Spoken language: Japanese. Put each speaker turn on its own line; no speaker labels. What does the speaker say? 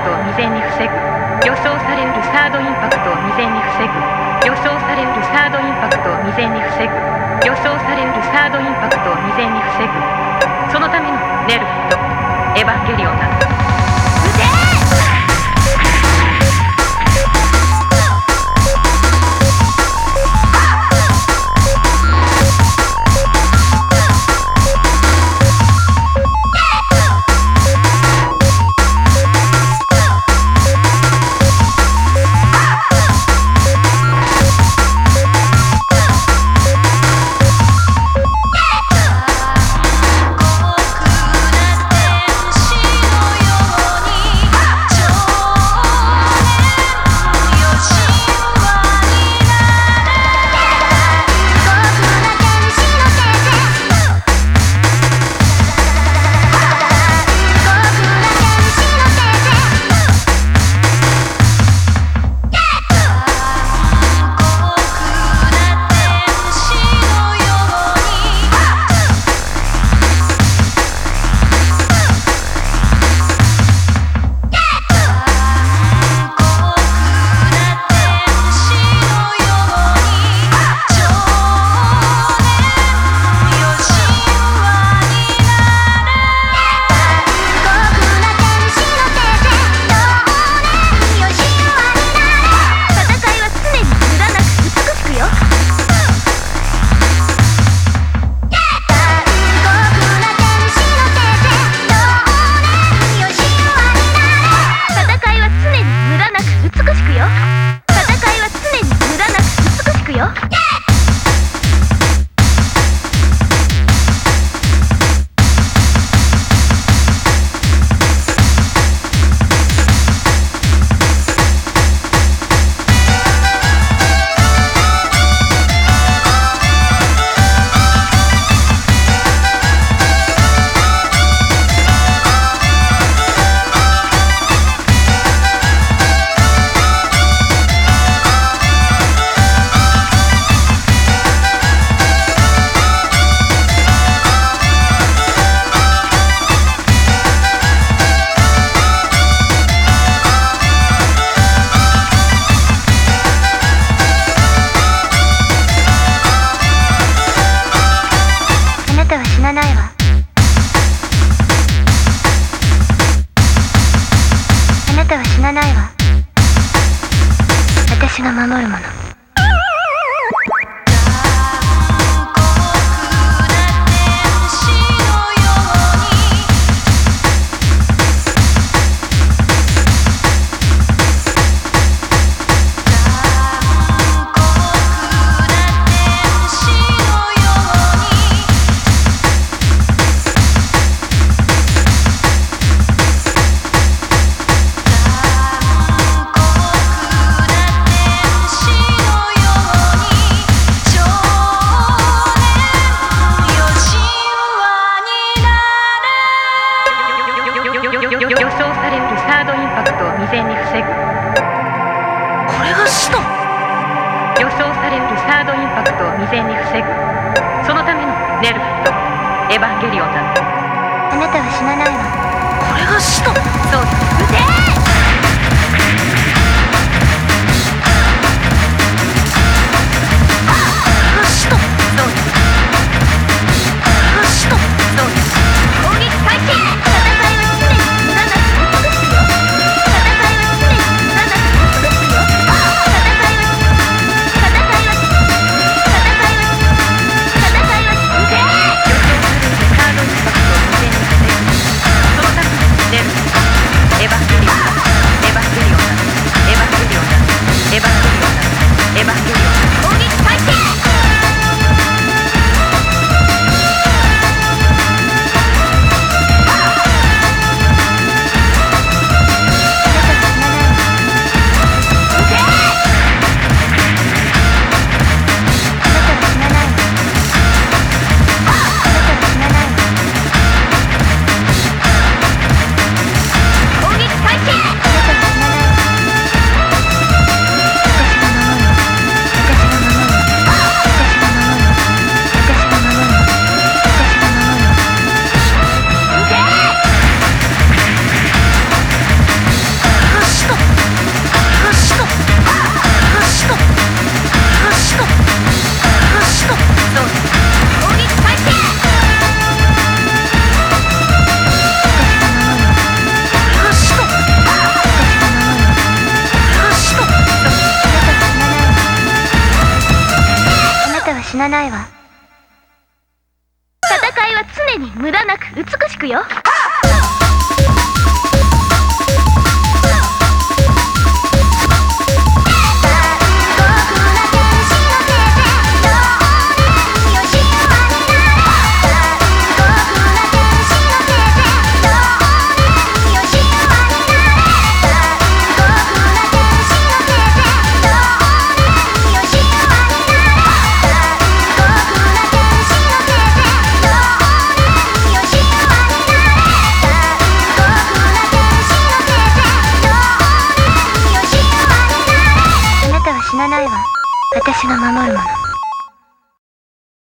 トを未然に防ぐ。予想されうるサードインパクトを未然に防ぐ。予想されうるサードインパクトを未然に防ぐ。予想されうるサードインパクトを未然に防ぐ。そのためのネルフとエヴァンゲリオンなの。
私が守るもの。
予想されうるサードインパクトを未然に防ぐ。
これが使徒。
予想されうるサードインパクトを未然に防ぐ。そのためのネルフとエヴァンゲリオンなの。
あなたは死なないわ。 これが使徒。
そうだ。撃て！エヴァンゲリオン
死なないわ。戦いは常に無駄なく美しくよ。死なないわ。私が守るもの。